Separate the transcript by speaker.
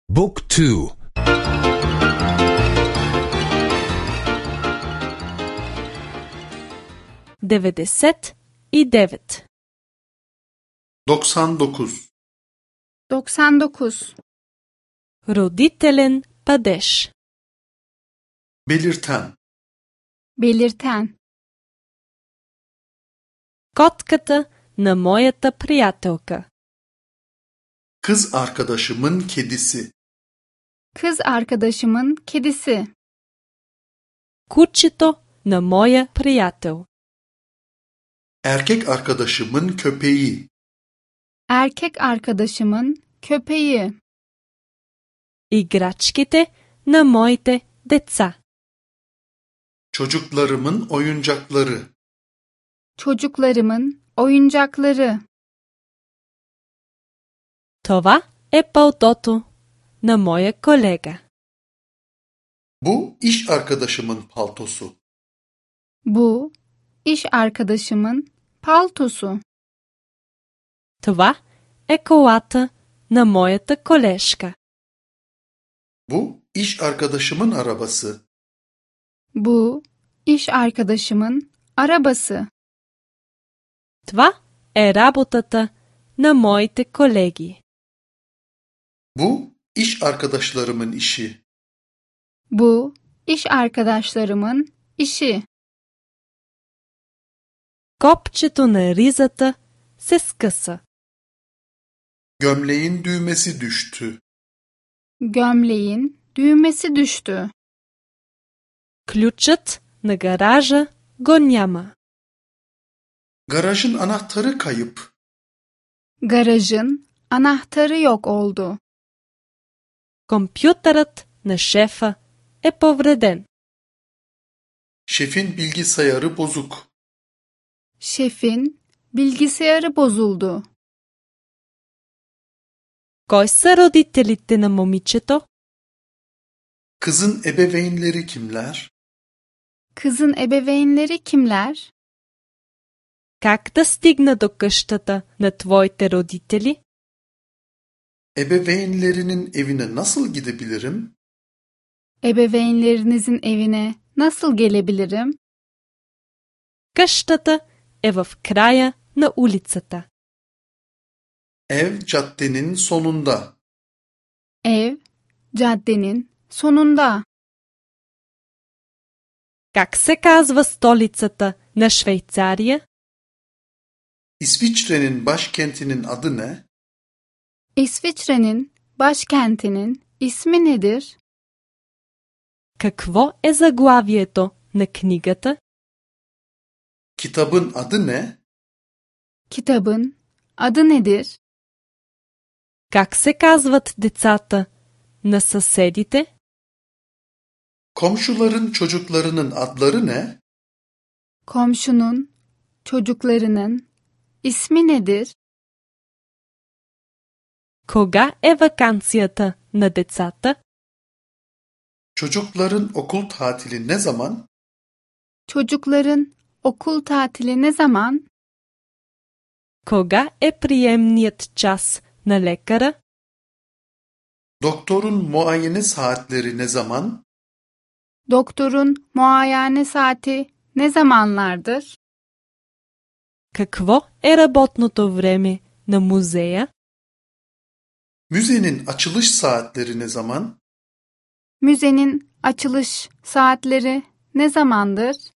Speaker 1: Book 2.
Speaker 2: 99.
Speaker 3: 99.
Speaker 4: 99.
Speaker 2: Родителен падеж.
Speaker 3: Belirten.
Speaker 4: Belirten.
Speaker 2: Котката на моята приятелка.
Speaker 3: Kız arkadaşımın kedisi.
Speaker 4: Kız arkadaşımın kedisi.
Speaker 2: Кучето на моя приятел.
Speaker 3: Erkek arkadaşımın köpeği.
Speaker 4: Erkek arkadaşımın köpeği.
Speaker 2: Играчките на моите деца.
Speaker 3: Çocuklarımın oyuncakları.
Speaker 4: Çocuklarımın oyuncakları.
Speaker 2: Това е палтото на моя колега.
Speaker 3: Bu iş arkadaşımın paltosu.
Speaker 4: Bu iş arkadaşımın paltosu.
Speaker 2: Това е колата на моята колежка.
Speaker 3: Bu iş arkadaşımın arabası.
Speaker 4: Bu iş arkadaşımın arabası.
Speaker 2: Това е работата на моите колеги.
Speaker 3: Bu iş arkadaşlarımın işi.
Speaker 4: Bu iş arkadaşlarımın işi.
Speaker 2: Копчето на ризата се скъса.
Speaker 3: Gömleğin düğmesi düştü.
Speaker 4: Gömleğin düğmesi düştü.
Speaker 2: Ключът на гаража го няма.
Speaker 3: Garajın anahtarı kayıp.
Speaker 4: Garajın anahtarı yok oldu.
Speaker 2: Компютърът на шефа е повреден.
Speaker 3: Şefin bilgisayarı bozuk.
Speaker 4: Şefin bilgisayarı bozuldu.
Speaker 2: Кой са родителите на момичето?
Speaker 3: Kızın ebeveynleri kimler?
Speaker 4: Kızın ebeveynleri kimler?
Speaker 2: Как да стигна до къщата на твоите родители?
Speaker 3: Ebeveynlerinin evine nasıl gidebilirim?
Speaker 4: Ebeveynlerinizin evine nasıl gelebilirim?
Speaker 2: Къщата е в края на улицата.
Speaker 3: Ev caddenin sonunda.
Speaker 4: Ev caddenin sonunda.
Speaker 2: Как се казва столицата на Швейцария?
Speaker 3: İsviçre'nin başkentinin adı ne?
Speaker 4: İsviçre'nin başkentinin ismi nedir?
Speaker 2: Какво е заглавието на книгата?
Speaker 3: Kitabın adı ne?
Speaker 4: Kitabın adı nedir?
Speaker 2: Как се казват децата на съседите?
Speaker 3: Komşuların çocuklarının adları ne?
Speaker 4: Komşunun çocuklarının ismi nedir?
Speaker 2: Кога е ваканцията на децата?
Speaker 3: Çocukların okul tatili ne zaman?
Speaker 4: Çocukların okul tatili ne zaman?
Speaker 2: Кога е приемният час на лекара?
Speaker 3: Doktorun muayene saatleri ne zaman?
Speaker 4: Doktorun muayene saati ne zamanlardır?
Speaker 2: Какво е работното време на музея?
Speaker 3: Müzenin açılış saatleri ne zaman?
Speaker 4: Müzenin açılış saatleri ne zamandır?